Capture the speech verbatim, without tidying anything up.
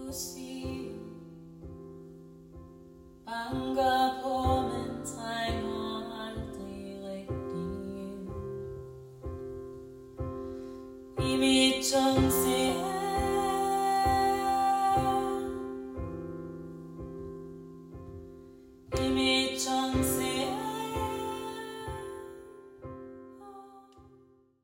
sige. Banker på, men trænger aldrig rigtig ind. I mit tungt